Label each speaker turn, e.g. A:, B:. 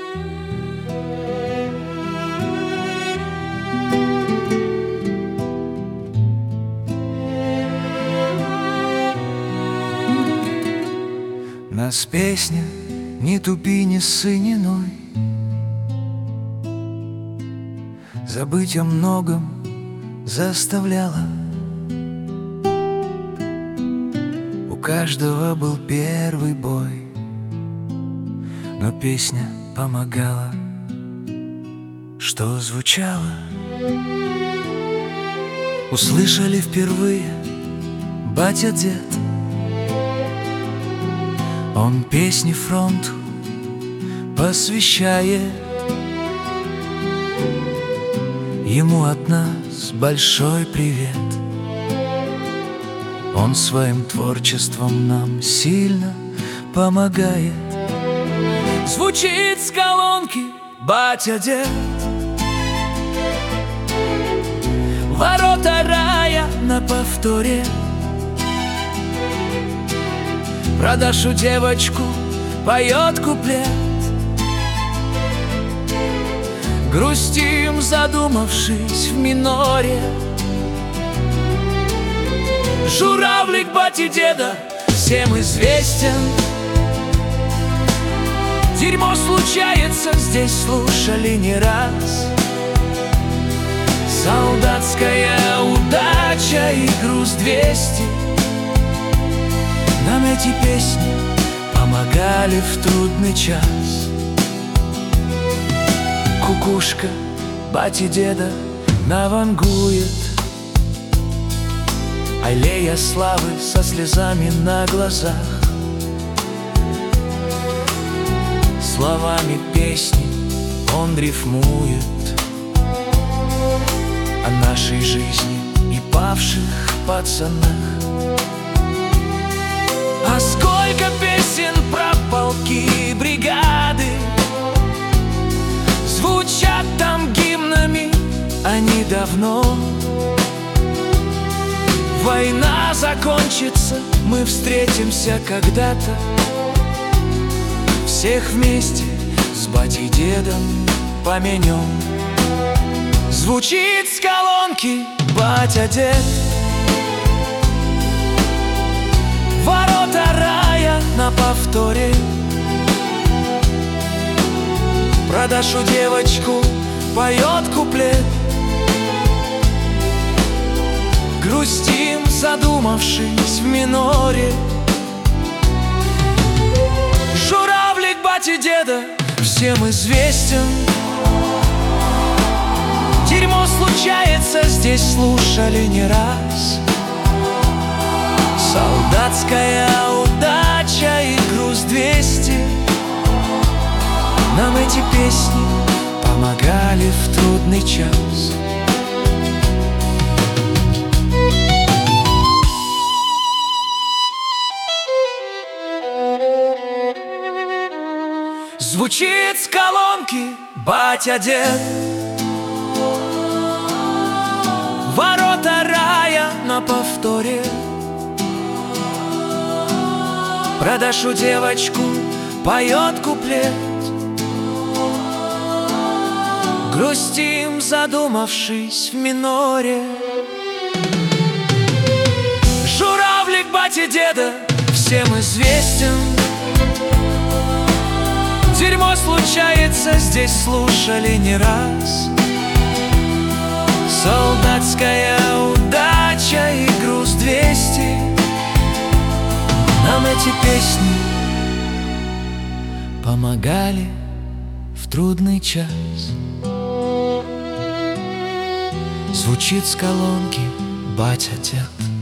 A: Нас песня «Не тупи, не ссы, не ной» забыть о многом заставляла. У каждого был первый бой, но песня помогала. Что звучало? Услышали впервые батя-дед. Он песни фронту посвящает. Ему от нас большой привет. Он своим творчеством нам сильно помогает. Звучит с колонки батя-дед. Ворота рая на повторе. Про Дашу девочку поет куплет. Грустим, задумавшись в миноре. Журавлик бати-деда всем известен. Дерьмо случается, здесь слушали не раз. Солдатская удача и груз 200. Нам эти песни помогали в трудный час. Кукушка бати-деда навангует, аллея славы со слезами на глазах. Словами песни он рифмует о нашей жизни и павших пацанах. А сколько песен про полки и бригады звучат там гимнами, они давно. Война закончится, мы встретимся когда-то. Всех вместе с батей-дедом поменем. Звучит с колонки батя-дед. Ворота рая на повторе. Про Дашу девочку поет куплет. Грустим, задумавшись в миноре. Журавлик бати-деда всем известен. Дерьмо случается, здесь слушали не раз. Солдатская удача и груз 200. Нам эти песни помогали в трудный час. Звучит с колонки батя-дед. Ворота рая на повторе. Про Дашу девочку поет куплет. Грустим, задумавшись в миноре. Журавлик бати-деда всем известен. Дерьмо случается, здесь слушали не раз. Солдатская удача и груз 200. Нам эти песни помогали в трудный час. Звучит с колонки батя-дед.